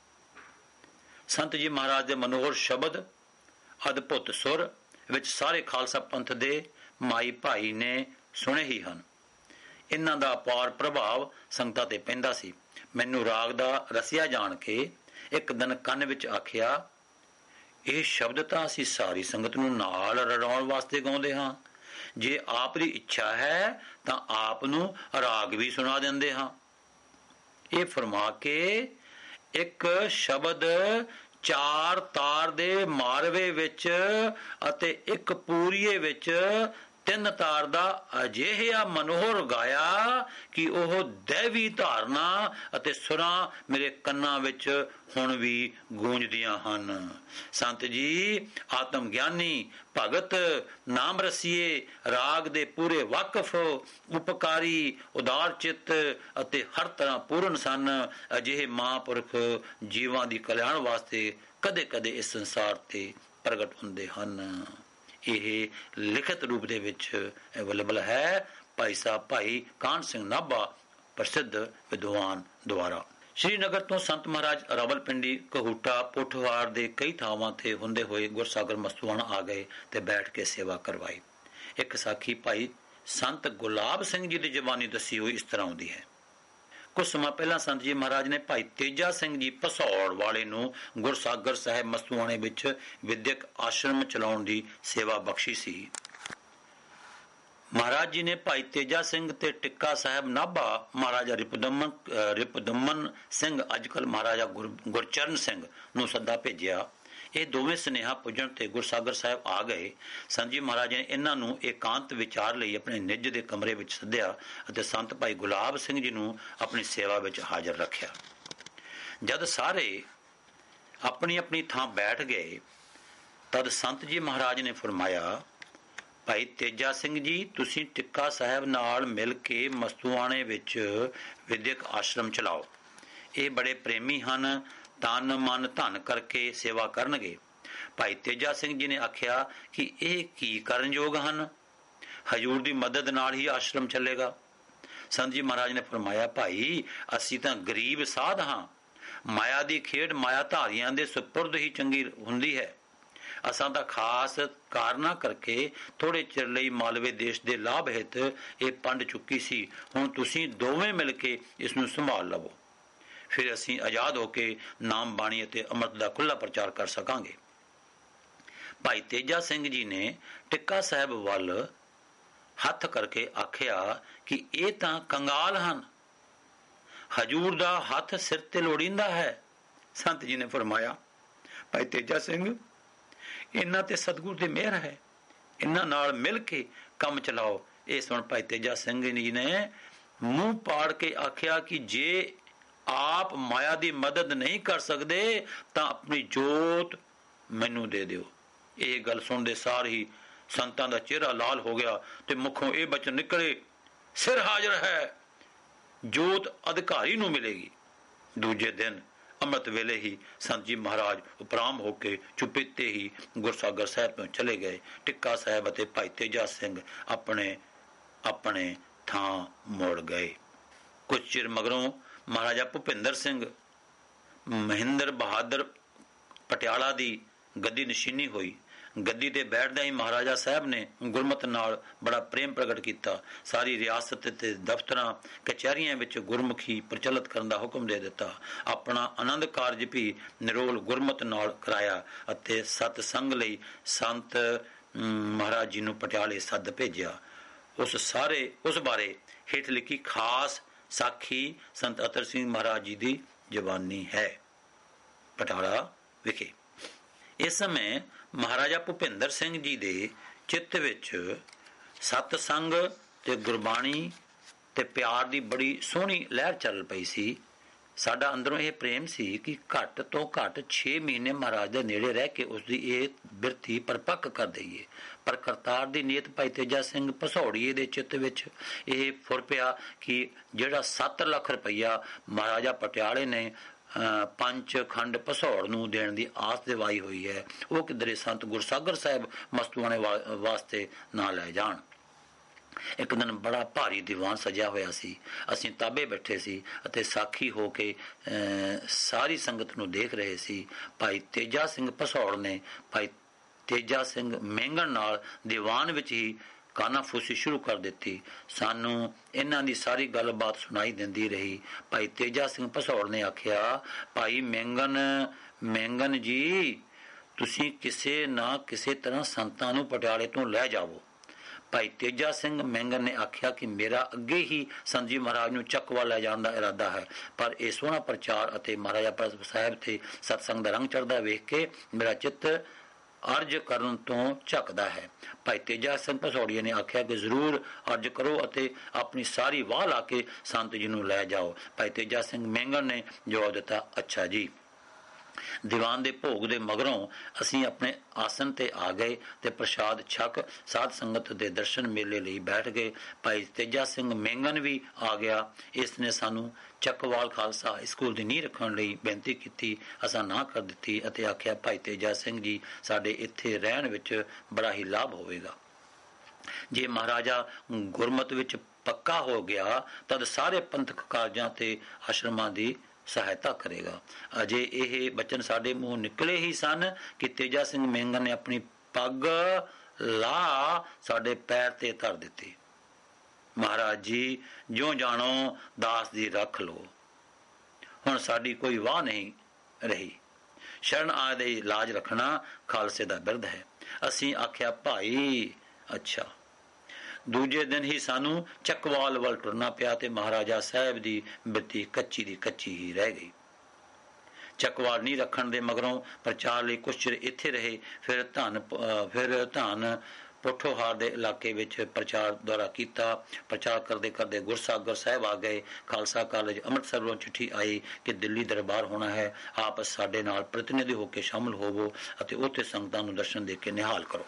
ਸੰਤ ਜੀ ਮਹਾਰਾਜ ਦੇ ਮਨੋਹਰ ਸ਼ਬਦ, ਅਦਭੁਤ ਸੁਰ ਵਿੱਚ ਸਾਰੇ ਖਾਲਸਾ ਪੰਥ ਦੇ ਮਾਈ ਭਾਈ ਨੇ ਸੁਣੇ ਹੀ ਹਨ। ਇਹਨਾਂ ਦਾ ਅਪਾਰ ਪ੍ਰਭਾਵ ਸੰਗਤਾਂ ਤੇ ਪੈਂਦਾ ਸੀ। ਮੈਨੂੰ ਰਾਗ ਦਾ ਰਸਿਆ ਜਾਣ ਕੇ ਇੱਕ ਦਿਨ ਕੰਨ ਵਿੱਚ ਆਖਿਆ, ਇਹ ਸ਼ਬਦ ਤਾਂ ਅਸੀਂ ਸਾਰੀ ਸੰਗਤ ਨੂੰ ਨਾਲ ਰਲਾਉਣ ਵਾਸਤੇ ਗਾਉਂਦੇ ਹਾਂ। ਜੇ ਆਪ ਦੀ ਇੱਛਾ ਹੈ ਤਾਂ ਆਪ ਨੂੰ ਰਾਗ ਵੀ ਸੁਣਾ ਦਿੰਦੇ ਹਾਂ। ਇਹ ਫਰਮਾ ਕੇ ਇੱਕ ਸ਼ਬਦ ਚਾਰ ਤਾਰ ਦੇ ਮਾਰਵੇ ਵਿੱਚ ਅਤੇ ਇੱਕ ਪੂਰੀਏ ਵਿੱਚ ਤਿੰਨ ਤਾਰ ਦਾ ਅਜਿਹਾ ਮਨੋਹਰ ਗਾਇਆ ਕਿ ਉਹ ਦੈਵੀ ਧਾਰਨਾ ਅਤੇ ਸੁਰਾਂ ਮੇਰੇ ਕੰਨਾਂ ਵਿੱਚ ਹੁਣ ਵੀ ਗੂੰਜਦੀਆਂ ਹਨ। ਸੰਤ ਜੀ ਆਤਮ ਗਿਆਨੀ, ਭਗਤ, ਨਾਮ ਰਸੀਏ, ਰਾਗ ਦੇ ਪੂਰੇ ਵਾਕਫ, ਉਪਕਾਰੀ, ਉਦਾਰ ਚਿੱਤ ਅਤੇ ਹਰ ਤਰ੍ਹਾਂ ਪੂਰਨ ਸਨ। ਅਜਿਹੇ ਮਹਾਂਪੁਰਖ ਜੀਵਾਂ ਦੀ ਕਲਿਆਣ ਵਾਸਤੇ ਕਦੇ ਕਦੇ ਇਸ ਸੰਸਾਰ ਤੇ ਪ੍ਰਗਟ ਹੁੰਦੇ ਹਨ। ਇਹ ਲਿਖਤ ਰੂਪ ਦੇ ਵਿੱਚ ਅਵੇਲੇਬਲ ਹੈ ਭਾਈ ਸਾਹਿਬ ਭਾਈ ਕਾਹਨ ਸਿੰਘ ਨਾਭਾ ਪ੍ਰਸਿੱਧ ਵਿਦਵਾਨ ਦੁਆਰਾ। ਸ਼੍ਰੀਨਗਰ ਤੋਂ ਸੰਤ ਮਹਾਰਾਜ ਰਾਵਲਪਿੰਡੀ, ਕਹੂਟਾ, ਪੋਠਵਾਰ ਦੇ ਕਈ ਥਾਵਾਂ ਤੇ ਹੁੰਦੇ ਹੋਏ ਗੁਰਸਾਗਰ ਮਸਤੂਆਣਾ ਆ ਗਏ ਤੇ ਬੈਠ ਕੇ ਸੇਵਾ ਕਰਵਾਈ। ਇੱਕ ਸਾਖੀ ਭਾਈ ਸੰਤ ਗੁਲਾਬ ਸਿੰਘ ਜੀ ਦੀ ਜ਼ਬਾਨੀ ਦੱਸੀ ਹੋਈ ਇਸ ਤਰ੍ਹਾਂ ਆਉਂਦੀ ਹੈ। ਕੁਝ ਸਮਾਂ ਪਹਿਲਾਂ ਸੰਤ ਜੀ ਮਹਾਰਾਜ ਨੇ ਭਾਈ ਤੇਜਾ ਸਿੰਘ ਜੀ ਭਸੌੜ ਵਾਲੇ ਨੂੰ ਗੁਰਸਾਗਰ ਸਾਹਿਬ ਮਸਤੂਆਣੇ ਵਿੱਚ ਵਿਦਿਅਕ ਆਸ਼ਰਮ ਚਲਾਉਣ ਦੀ ਸੇਵਾ ਬਖਸ਼ੀ ਸੀ। ਮਹਾਰਾਜ ਜੀ ਨੇ ਭਾਈ ਤੇਜਾ ਸਿੰਘ ਤੇ ਟਿੱਕਾ ਸਾਹਿਬ ਨਾਭਾ ਮਹਾਰਾਜਾ ਰਿਪੁਦਮਨ ਰਿਪੁਦਮਨ ਸਿੰਘ, ਅੱਜ ਕੱਲ੍ਹ ਮਹਾਰਾਜਾ ਗੁਰਚਰਨ ਸਿੰਘ ਨੂੰ ਸੱਦਾ ਭੇਜਿਆ। ਇਹ ਦੋਵੇਂ ਸੁਨੇਹਾ ਪੁੱਜਣ ਤੇ ਗੁਰਸਾਗਰ ਸਾਹਿਬ ਆ ਗਏ। ਸੰਤ ਜੀ ਮਹਾਰਾਜ ਨੇ ਇਹਨਾਂ ਨੂੰ ਇਕਾਂਤ ਵਿਚਾਰ ਲਈ ਆਪਣੇ ਨਿੱਜ ਦੇ ਕਮਰੇ ਵਿੱਚ ਸੱਦਿਆ ਅਤੇ ਸੰਤ ਭਾਈ ਗੁਲਾਬ ਸਿੰਘ ਜੀ ਨੂੰ ਆਪਣੀ ਸੇਵਾ ਵਿੱਚ ਹਾਜ਼ਰ ਰੱਖਿਆ। ਜਦ ਸਾਰੇ ਆਪਣੀ ਆਪਣੀ ਥਾਂ ਬੈਠ ਗਏ ਤਦ ਸੰਤ ਜੀ ਮਹਾਰਾਜ ਨੇ ਫਰਮਾਇਆ, ਭਾਈ ਤੇਜਾ ਸਿੰਘ ਜੀ, ਤੁਸੀਂ ਟਿੱਕਾ ਸਾਹਿਬ ਨਾਲ ਮਿਲ ਕੇ ਮਸਤੂਆਣੇ ਵਿੱਚ ਵਿਦਿਅਕ ਆਸ਼ਰਮ ਚਲਾਓ। ਇਹ ਬੜੇ ਪ੍ਰੇਮੀ ਹਨ, ਤਨ ਮਨ ਧਨ ਕਰਕੇ ਸੇਵਾ ਕਰਨਗੇ। ਭਾਈ ਤੇਜਾ ਸਿੰਘ ਜੀ ਨੇ ਆਖਿਆ ਕਿ ਇਹ ਕੀ ਕਰਨਯੋਗ ਹਨ, ਹਜ਼ੂਰ ਦੀ ਮਦਦ ਨਾਲ ਹੀ ਆਸ਼ਰਮ ਚੱਲੇਗਾ। ਸੰਤ ਜੀ ਮਹਾਰਾਜ ਨੇ ਫਰਮਾਇਆ, ਭਾਈ ਅਸੀਂ ਤਾਂ ਗਰੀਬ ਸਾਧ ਹਾਂ। ਮਾਇਆ ਦੀ ਖੇਡ ਮਾਇਆ ਧਾਰੀਆਂ ਦੇ ਸੁਪੁਰਦ ਹੀ ਚੰਗੀ ਹੁੰਦੀ ਹੈ। ਅਸਾਂ ਦਾ ਖਾਸ ਕਾਰਨਾਂ ਕਰਕੇ ਥੋੜੇ ਚਿਰ ਲਈ ਮਾਲਵੇ ਦੇਸ਼ ਦੇ ਲਾਭ ਹਿੱਤ ਇਹ ਪੰਡ ਚੁੱਕੀ ਸੀ। ਹੁਣ ਤੁਸੀਂ ਦੋਵੇਂ ਮਿਲ ਕੇ ਇਸ ਨੂੰ ਸੰਭਾਲ ਲਵੋ, ਫਿਰ ਅਸੀਂ ਆਜ਼ਾਦ ਹੋ ਕੇ ਨਾਮ ਬਾਣੀ ਅਤੇ ਅੰਮ੍ਰਿਤ ਦਾ ਖੁੱਲ੍ਹਾ ਪ੍ਰਚਾਰ ਕਰ ਸਕਾਂਗੇ। ਭਾਈ ਤੇਜਾ ਸਿੰਘ ਜੀ ਨੇ ਟਿੱਕਾ ਸਾਹਿਬ ਵੱਲ ਹੱਥ ਕਰਕੇ ਆਖਿਆ ਕਿ ਇਹ ਤਾਂ ਕੰਗਾਲ ਹਨ, ਹਜੂਰ ਦਾ ਹੱਥ ਸਿਰ ਤੇ ਲੋੜੀਂਦਾ ਹੈ। ਸੰਤ ਜੀ ਨੇ ਫਰਮਾਇਆ, ਭਾਈ ਤੇਜਾ ਸਿੰਘ, ਇਹਨਾਂ ਤੇ ਸਤਿਗੁਰ ਦੀ ਮਿਹਰ ਹੈ, ਇਹਨਾਂ ਨਾਲ ਮਿਲ ਕੇ ਕੰਮ ਚਲਾਓ। ਇਹ ਸੁਣ ਭਾਈ ਤੇਜਾ ਸਿੰਘ ਜੀ ਨੇ ਮੂੰਹ ਪਾੜ ਕੇ ਆਖਿਆ ਕਿ ਜੇ ਆਪ ਮਾਇਆ ਦੀ ਮਦਦ ਨਹੀਂ ਕਰ ਸਕਦੇ ਤਾਂ ਆਪਣੀ ਜੋਤ ਮੈਨੂੰ ਦੇ ਦਿਓ। ਇਹ ਗੱਲ ਸੁਣਦੇ ਸਾਰ ਹੀ ਸੰਤਾਂ ਦਾ ਚਿਹਰਾ ਲਾਲ ਹੋ ਗਿਆ ਤੇ ਮੁਖੋਂ ਇਹ ਬਚਨ ਨਿਕਲੇ, ਸਿਰ ਹਾਜ਼ਰ ਹੈ, ਜੋਤ ਅਧਿਕਾਰੀ ਨੂੰ ਮਿਲੇਗੀ। ਦੂਜੇ ਦਿਨ ਅੰਮ੍ਰਿਤ ਵੇਲੇ ਹੀ ਸੰਤ ਜੀ ਮਹਾਰਾਜ ਉਪਰਾਮ ਹੋ ਕੇ ਚੁਪੀਤੇ ਹੀ ਗੁਰਸਾਗਰ ਸਾਹਿਬ ਤੋਂ ਚਲੇ ਗਏ। ਟਿੱਕਾ ਸਾਹਿਬ ਅਤੇ ਭਾਈ ਤੇਜਾ ਸਿੰਘ ਆਪਣੇ ਆਪਣੇ ਥਾਂ ਮੁੜ ਗਏ। ਕੁਝ ਚਿਰ ਮਗਰੋਂ ਮਹਾਰਾਜਾ ਭੁਪਿੰਦਰ ਸਿੰਘ ਮਹਿੰਦਰ ਬਹਾਦਰ ਪਟਿਆਲਾ ਦੀ ਗੱਦੀ ਨਸ਼ੀਨੀ ਹੋਈ। ਗੱਦੀ ਤੇ ਬੈਠਦਿਆਂ ਹੀ ਮਹਾਰਾਜਾ ਸਾਹਿਬ ਨੇ ਗੁਰਮਤ ਨਾਲ ਬੜਾ ਪ੍ਰੇਮ ਪ੍ਰਗਟ ਕੀਤਾ। ਸਾਰੀ ਰਿਆਸਤ ਤੇ ਦਫ਼ਤਰਾਂ ਕਚਹਿਰੀਆਂ ਵਿੱਚ ਗੁਰਮੁਖੀ ਪ੍ਰਚਲਿਤ ਕਰਨ ਦਾ ਹੁਕਮ ਦੇ ਦਿੱਤਾ। ਆਪਣਾ ਆਨੰਦ ਕਾਰਜ ਵੀ ਨਿਰੋਲ ਗੁਰਮਤ ਨਾਲ ਕਰਾਇਆ ਅਤੇ ਸਤ ਸੰਗ ਲਈ ਸੰਤ ਮਹਾਰਾਜ ਜੀ ਨੂੰ ਪਟਿਆਲੇ ਸੱਦ ਭੇਜਿਆ। ਉਸ ਸਾਰੇ ਉਸ ਬਾਰੇ ਹੇਠ ਲਿਖੀ ਖਾਸ ਸਾਖੀ ਸੰਤ ਅਤਰ ਸਿੰਘ ਮਹਾਰਾਜ ਜੀ ਦੀ ਜ਼ਬਾਨੀ ਹੈ। ਪਟਿਆਲਾ ਵਿਖੇ ਇਸ ਸਮੇਂ ਮਹਾਰਾਜਾ ਭੁਪਿੰਦਰ ਸਿੰਘ ਜੀ ਦੇ ਚਿੱਤ ਵਿੱਚ ਸਤ ਸੰਗ ਤੇ ਗੁਰਬਾਣੀ ਤੇ ਪਿਆਰ ਦੀ ਬੜੀ ਸੋਹਣੀ ਲਹਿਰ ਚੱਲ ਪਈ ਸੀ। ਸਾਡਾ ਅੰਦਰੋਂ ਇਹ ਪ੍ਰੇਮ ਸੀ ਕਿ ਘੱਟ ਤੋਂ ਘੱਟ ਛੇ ਮਹੀਨੇ ਮਹਾਰਾਜ ਦੇ ਨੇੜੇ ਰਹਿ ਕੇ ਉਸ ਦੀ ਇਹ ਬਿਰਤੀ ਪਰਪੱਕ ਕਰ ਦਈਏ। ਪਰ ਕਰਤਾਰ ਦੀ ਨੀਅਤ ਭਾਈ ਤੇਜਾ ਸਿੰਘ ਭਸੌੜੀਏ ਦੇ ਚਿੱਤ ਵਿੱਚ ਇਹ ਫੁਰ ਪਿਆ ਕਿ ਜਿਹੜਾ ਸੱਤ ਲੱਖ ਰੁਪਈਆ ਮਹਾਰਾਜਾ ਪਟਿਆਲੇ ਨੇ ਪੰਜ ਖੰਡ ਭਸੌੜ ਨੂੰ ਦੇਣ ਦੀ ਆਸ ਦਿਵਾਈ ਹੋਈ ਹੈ, ਉਹ ਕਿਧਰੇ ਸੰਤ ਗੁਰਸਾਗਰ ਸਾਹਿਬ ਮਸਤੂਆਣੇ ਵਾਸਤੇ ਨਾ ਲੈ ਜਾਣ। ਇੱਕ ਦਿਨ ਬੜਾ ਭਾਰੀ ਦੀਵਾਨ ਸਜਿਆ ਹੋਇਆ ਸੀ। ਅਸੀਂ ਤਾਬੇ ਬੈਠੇ ਸੀ ਅਤੇ ਸਾਖੀ ਹੋ ਕੇ ਸਾਰੀ ਸੰਗਤ ਨੂੰ ਦੇਖ ਰਹੇ ਸੀ। ਭਾਈ ਤੇਜਾ ਸਿੰਘ ਭਸੌੜ ਨੇ ਭਾਈ ਤੇਜਾ ਸਿੰਘ ਮਹਿੰਗਣ ਨਾਲ ਦੀਵਾਨ ਵਿੱਚ ਹੀ ਕਾਨਾਫੂਸੀ ਸ਼ੁਰੂ ਕਰ ਦਿੱਤੀ। ਸਾਨੂੰ ਇਹਨਾਂ ਦੀ ਸਾਰੀ ਗੱਲਬਾਤ ਸੁਣਾਈ ਦਿੰਦੀ ਰਹੀ। ਭਾਈ ਤੇਜਾ ਸਿੰਘ ਭਸੌੜ ਨੇ ਆਖਿਆ, ਭਾਈ ਮਹਿੰਗਣ ਮਹਿੰਗਣ ਜੀ, ਤੁਸੀਂ ਕਿਸੇ ਨਾ ਕਿਸੇ ਤਰ੍ਹਾਂ ਸੰਤਾਂ ਨੂੰ ਪਟਿਆਲੇ ਤੋਂ ਲੈ ਜਾਵੋ। ਭਾਈ ਤੇਜਾ ਸਿੰਘ ਮਹਿੰਗਣ ਨੇ ਆਖਿਆ ਕਿ ਮੇਰਾ ਅੱਗੇ ਹੀ ਸੰਤ ਜੀ ਮਹਾਰਾਜ ਨੂੰ ਚੱਕਵਾ ਲੈ ਜਾਣ ਦਾ ਇਰਾਦਾ ਹੈ, ਪਰ ਇਹ ਸੋਹਣਾ ਪ੍ਰਚਾਰ ਅਤੇ ਮਹਾਰਾਜਾ ਪ੍ਰਤਾਪ ਸਾਹਿਬ ਤੇ ਸਤਸੰਗ ਦਾ ਰੰਗ ਚੜ੍ਹਦਾ ਵੇਖ ਕੇ ਮੇਰਾ ਚਿੱਤ ਅਰਜ ਕਰਨ ਤੋਂ ਝੱਕਦਾ ਹੈ। ਭਾਈ ਤੇਜਾ ਸਿੰਘ ਭਸੌੜੀਏ ਨੇ ਆਖਿਆ ਕਿ ਜ਼ਰੂਰ ਅਰਜ ਕਰੋ ਅਤੇ ਆਪਣੀ ਸਾਰੀ ਵਾਹ ਲਾ ਕੇ ਸੰਤ ਜੀ ਨੂੰ ਲੈ ਜਾਓ। ਭਾਈ ਤੇਜਾ ਸਿੰਘ ਮਹਿੰਗਣ ਨੇ ਜਵਾਬ ਦਿੱਤਾ, ਅੱਛਾ ਜੀ। ਦੀਵਾਨ ਦੇ ਭੋਗ ਦੇ ਮਗਰੋਂ ਅਸੀਂ ਆਪਣੇ ਆਸਨ ਤੇ ਆ ਗਏ ਤੇ ਪ੍ਰਸ਼ਾਦ ਛਕ ਸਾਧ ਸੰਗਤ ਦੇ ਦਰਸ਼ਨ ਮੇਲੇ ਲਈ ਬੈਠ ਗਏ। ਭਾਈ ਤੇਜਾ ਸਿੰਘ ਮਹਿੰਗਣ ਵੀ ਆ ਗਿਆ। ਇਸ ਨੇ ਸਾਨੂੰ ਚੱਕਵਾਲ ਖਾਲਸਾ ਸਕੂਲ ਦੀ ਨੀਂਹ ਰੱਖਣ ਲਈ ਬੇਨਤੀ ਕੀਤੀ। ਅਸਾਂ ਨਾ ਕਰ ਦਿੱਤੀ ਅਤੇ ਆਖਿਆ, ਭਾਈ ਤੇਜਾ ਸਿੰਘ ਜੀ, ਸਾਡੇ ਇੱਥੇ ਰਹਿਣ ਵਿੱਚ ਬੜਾ ਹੀ ਲਾਭ ਹੋਵੇਗਾ। ਜੇ ਮਹਾਰਾਜਾ ਗੁਰਮਤ ਵਿੱਚ ਪੱਕਾ ਹੋ ਗਿਆ ਤਦ ਸਾਰੇ ਪੰਥਕ ਕਾਰਜਾਂ ਤੇ ਆਸ਼ਰਮਾਂ ਦੀ ਸਹਾਇਤਾ ਕਰੇਗਾ। ਅਜੇ ਇਹ ਬਚਨ ਸਾਡੇ ਮੂੰਹ ਨਿਕਲੇ ਹੀ ਸਨ ਕਿ ਤੇਜਾ ਸਿੰਘ ਮਹਿੰਗਣ ਨੇ ਆਪਣੀ ਪੱਗ ਲਾ ਸਾਡੇ ਪੈਰ ਤੇ ਧਰ ਦਿੱਤੀ। ਮਹਾਰਾਜ ਜੀ, ਜਿਉਂ ਜਾਣੋ ਦਾਸ ਦੀ ਰੱਖ ਲਓ, ਹੁਣ ਸਾਡੀ ਕੋਈ ਵਾਹ ਨਹੀਂ ਰਹੀ। ਸ਼ਰਨ ਆਦਿ ਲਾਜ ਰੱਖਣਾ ਖਾਲਸੇ ਦਾ ਬਿਰਧ ਹੈ। ਅਸੀਂ ਆਖਿਆ, ਭਾਈ ਅੱਛਾ। ਦੂਜੇ ਦਿਨ ਹੀ ਸਾਨੂੰ ਚੱਕਵਾਲ ਵੱਲ ਟੁਰਨਾ ਪਿਆ ਤੇ ਮਹਾਰਾਜਾ ਸਾਹਿਬ ਦੀ ਬਿਰਤੀ ਕੱਚੀ ਦੀ ਕੱਚੀ ਹੀ ਰਹਿ ਗਈ। ਚੱਕਵਾਲ ਨਹੀਂ ਰੱਖਣ ਦੇ ਮਗਰੋਂ ਪ੍ਰਚਾਰ ਲਈ ਕੁਛ ਚਿਰ ਇੱਥੇ ਰਹੇ। ਫਿਰ ਧਨ ਫਿਰ ਧਨ ਪੋਠੋਹਾਰ ਦੇ ਇਲਾਕੇ ਵਿੱਚ ਪ੍ਰਚਾਰ ਦੌਰਾ ਕੀਤਾ। ਪ੍ਰਚਾਰ ਕਰਦੇ ਕਰਦੇ ਗੁਰਸਾਗਰ ਸਾਹਿਬ ਆ ਗਏ। ਖਾਲਸਾ ਕਾਲਜ ਅੰਮ੍ਰਿਤਸਰ ਵੱਲੋਂ ਚਿੱਠੀ ਆਈ ਕਿ ਦਿੱਲੀ ਦਰਬਾਰ ਹੋਣਾ ਹੈ, ਆਪ ਸਾਡੇ ਨਾਲ ਪ੍ਰਤੀਨਿਧੀ ਹੋ ਕੇ ਸ਼ਾਮਲ ਹੋਵੋ ਅਤੇ ਉੱਥੇ ਸੰਗਤਾਂ ਨੂੰ ਦਰਸ਼ਨ ਦੇ ਕੇ ਨਿਹਾਲ ਕਰੋ।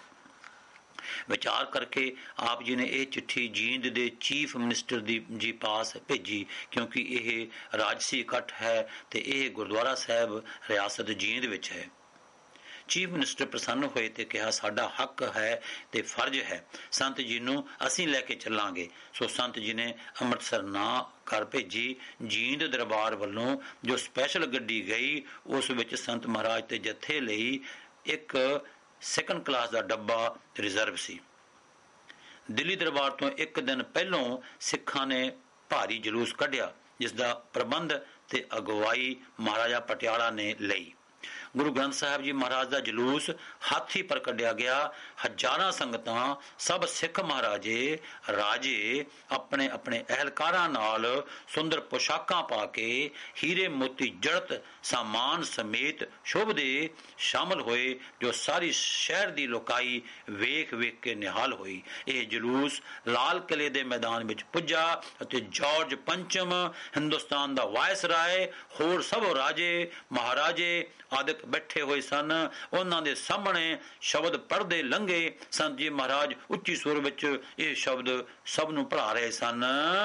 ਵਿਚਾਰ ਕਰਕੇ ਆਪ ਜੀ ਨੇ ਇਹ ਚਿੱਠੀ ਜੀਂਦ ਦੇ ਚੀਫ ਮਿਨਿਸਟਰ ਦੀ ਜੀ ਪਾਸ ਭੇਜੀ, ਕਿਉਂਕਿ ਇਹ ਰਾਜਸੀ ਇਕੱਠ ਹੈ ਤੇ ਇਹ ਗੁਰਦੁਆਰਾ ਸਾਹਿਬ ਰਿਆਸਤ ਜੀਂਦ ਵਿੱਚ ਹੈ। ਚੀਫ ਮਿਨਿਸਟਰ ਪ੍ਰਸੰਨ ਹੋਏ ਤੇ ਕਿਹਾ, ਸਾਡਾ ਹੱਕ ਹੈ ਤੇ ਫਰਜ਼ ਹੈ, ਸੰਤ ਜੀ ਨੂੰ ਅਸੀਂ ਲੈ ਕੇ ਚੱਲਾਂਗੇ। ਸੋ ਸੰਤ ਜੀ ਨੇ ਅੰਮ੍ਰਿਤਸਰ ਨਾ ਕਰ ਭੇਜੀ। ਜੀਂਦ ਦਰਬਾਰ ਵੱਲੋਂ ਜੋ ਸਪੈਸ਼ਲ ਗੱਡੀ ਗਈ ਉਸ ਵਿੱਚ ਸੰਤ ਮਹਾਰਾਜ ਤੇ ਜਥੇ ਲਈ ਇੱਕ ਸੈਕੰਡ ਕਲਾਸ ਦਾ ਡੱਬਾ ਰਿਜ਼ਰਵ ਸੀ। ਦਿੱਲੀ ਦਰਬਾਰ ਤੋਂ ਇੱਕ ਦਿਨ ਪਹਿਲੋਂ ਸਿੱਖਾਂ ਨੇ ਭਾਰੀ ਜਲੂਸ ਕੱਢਿਆ, ਜਿਸ ਦਾ ਪ੍ਰਬੰਧ ਤੇ ਅਗਵਾਈ ਮਹਾਰਾਜਾ ਪਟਿਆਲਾ ਨੇ ਲਈ। ਗੁਰੂ ਗ੍ਰੰਥ ਸਾਹਿਬ ਜੀ ਮਹਾਰਾਜ ਦਾ ਜਲੂਸ ਹਾਥੀ ਪਰ ਕੱਢਿਆ ਗਿਆ। ਹਜ਼ਾਰਾਂ ਸੰਗਤਾਂ, ਸਭ ਸਿੱਖ ਮਹਾਰਾਜੇ ਰਾਜੇ ਆਪਣੇ ਆਪਣੇ ਅਹਿਲਕਾਰਾਂ ਨਾਲ ਸੁੰਦਰ ਪੋਸ਼ਾਕਾਂ ਪਾ ਕੇ ਹੀਰੇ ਮੋਤੀ ਜੜਤ ਸਾਮਾਨ ਸਮੇਤ ਸ਼ੋਭਦੇ ਸ਼ਾਮਲ ਹੋਏ, ਜੋ ਸਾਰੀ ਸ਼ਹਿਰ ਦੀ ਲੋਕਾਈ ਵੇਖ ਵੇਖ ਕੇ ਨਿਹਾਲ ਹੋਈ। ਇਹ ਜਲੂਸ ਲਾਲ ਕਿਲੇ ਦੇ ਮੈਦਾਨ ਵਿੱਚ ਪੁੱਜਾ ਅਤੇ ਜਾਰਜ ਪੰਚਮ, ਹਿੰਦੁਸਤਾਨ ਦਾ ਵਾਇਸਰਾਏ, ਹੋਰ ਸਭ ਰਾਜੇ ਮਹਾਰਾਜੇ ਆਦਿਕ ਬੈਠੇ ਹੋਏ ਸਨ। ਉਹਨਾਂ ਦੇ ਸਾਹਮਣੇ ਸ਼ਬਦ ਪੜ੍ਹਦੇ ਲੰਘੇ। ਸੰਤ ਜੀ ਮਹਾਰਾਜ ਉੱਚੀ ਸੁਰ ਵਿੱਚ ਇਹ ਸ਼ਬਦ ਸਭ ਨੂੰ ਪੜ੍ਹਾ ਰਹੇ ਸਨ।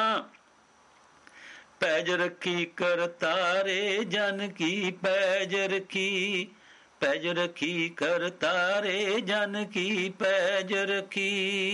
ਪੈਜ ਰੱਖੀ ਕਰਤਾਰੇ ਜਨ ਕੀ, ਪੈਜ ਰੱਖੀ, ਪੈਜ ਰੱਖੀ ਕਰਤਾਰੇ ਜਨ ਕੀ, ਪੈਜ ਰੱਖੀ।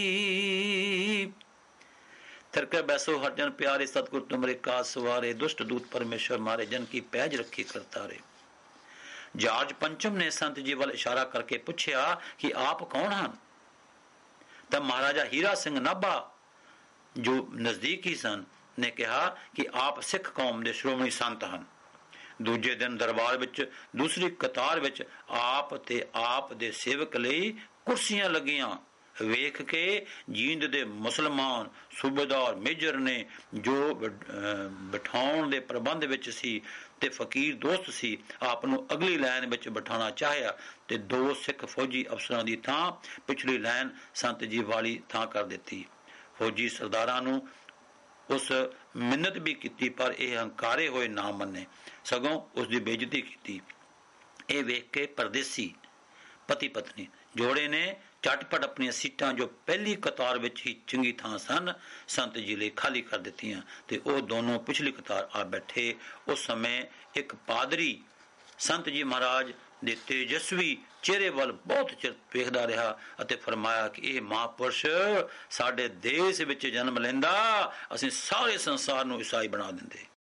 ਥਰਕੇ ਬੈਸੋ ਹਰਜਨ ਪਿਆਰੇ ਸਤਿਗੁਰ ਤੁਮਰੇ ਕਾਜ ਸਵਾਰੇ, ਦੁਸ਼ਟ ਦੂਤ ਪਰਮੇਸ਼ਰ ਮਾਰੇ ਜਨ ਕੀ ਪੈਜ ਰੱਖੀ ਕਰਤਾਰੇ। ਜਾਰਜ ਪੰਚਮ ਨੇ ਸੰਤ ਜੀ ਵੱਲ ਇਸ਼ਾਰਾ ਕਰਕੇ ਪੁੱਛਿਆ ਕਿ ਆਪ ਕੌਣ ਹਨ? ਤਾਂ ਮਹਾਰਾਜਾ ਹੀਰਾ ਸਿੰਘ ਨਾਭਾ, ਜੋ ਨਜ਼ਦੀਕੀ ਸਨ, ਨੇ ਕਿਹਾ ਕਿ ਆਪ ਸਿੱਖ ਕੌਮ ਦੇ ਸ਼੍ਰੋਮਣੀ ਸੰਤ ਹਨ। ਦੂਜੇ ਦਿਨ ਦਰਬਾਰ ਵਿੱਚ ਦੂਸਰੀ ਕਤਾਰ ਵਿੱਚ ਆਪ ਤੇ ਆਪ ਦੇ ਸੇਵਕ ਲਈ ਕੁਰਸੀਆਂ ਲੱਗੀਆਂ ਵੇਖ ਕੇ ਜੀਂਦ ਦੇ ਮੁਸਲਮਾਨ ਸੂਬੇਦਾਰ ਮੇਜਰ ਨੇ, ਜੋ ਬਿਠਾਉਣ ਦੇ ਪ੍ਰਬੰਧ ਵਿੱਚ ਸੀ ਤੇ ਫਕੀਰ ਦੋਸਤ ਸੀ, ਆਪ ਨੂੰ ਅਗਲੀ ਲਾਈਨ ਵਿੱਚ ਬਿਠਾਉਣਾ ਚਾਹਿਆ ਤੇ ਦੋ ਸਿੱਖ ਫੌਜੀ ਅਫਸਰਾਂ ਦੀ ਥਾਂ ਪਿਛਲੀ ਲਾਈਨ ਸੰਤ ਜੀ ਵਾਲੀ ਥਾਂ ਕਰ ਦਿੱਤੀ। ਫੌਜੀ ਸਰਦਾਰਾਂ ਨੂੰ ਉਸ ਮਿੰਨਤ ਵੀ ਕੀਤੀ, ਪਰ ਇਹ ਹੰਕਾਰੇ ਹੋਏ ਨਾ ਮੰਨੇ, ਸਗੋਂ ਉਸ ਦੀ ਬੇਇੱਜ਼ਤੀ ਕੀਤੀ। ਇਹ ਵੇਖ ਕੇ ਪਰਦੇਸੀ ਪਤੀ ਪਤਨੀ ਜੋੜੇ ਨੇ ਝਟਪਟ ਆਪਣੀਆਂ ਸੀਟਾਂ, ਜੋ ਪਹਿਲੀ ਕਤਾਰ ਵਿੱਚ ਹੀ ਚੰਗੀ ਥਾਂ ਸਨ, ਸੰਤ ਜੀ ਲਈ ਖਾਲੀ ਕਰ ਦਿੱਤੀਆਂ ਤੇ ਉਹ ਦੋਨੋਂ ਪਿਛਲੀ ਕਤਾਰ ਆ ਬੈਠੇ। ਉਸ ਸਮੇਂ ਇੱਕ ਪਾਦਰੀ ਸੰਤ ਜੀ ਮਹਾਰਾਜ ਦੇ ਤੇਜਸਵੀ ਚਿਹਰੇ ਵੱਲ ਬਹੁਤ ਚਿਰ ਵੇਖਦਾ ਰਿਹਾ ਅਤੇ ਫਰਮਾਇਆ ਕਿ ਇਹ ਮਹਾਂਪੁਰਸ਼ ਸਾਡੇ ਦੇਸ਼ ਵਿੱਚ ਜਨਮ ਲੈਂਦਾ, ਅਸੀਂ ਸਾਰੇ ਸੰਸਾਰ ਨੂੰ ਈਸਾਈ ਬਣਾ ਦਿੰਦੇ।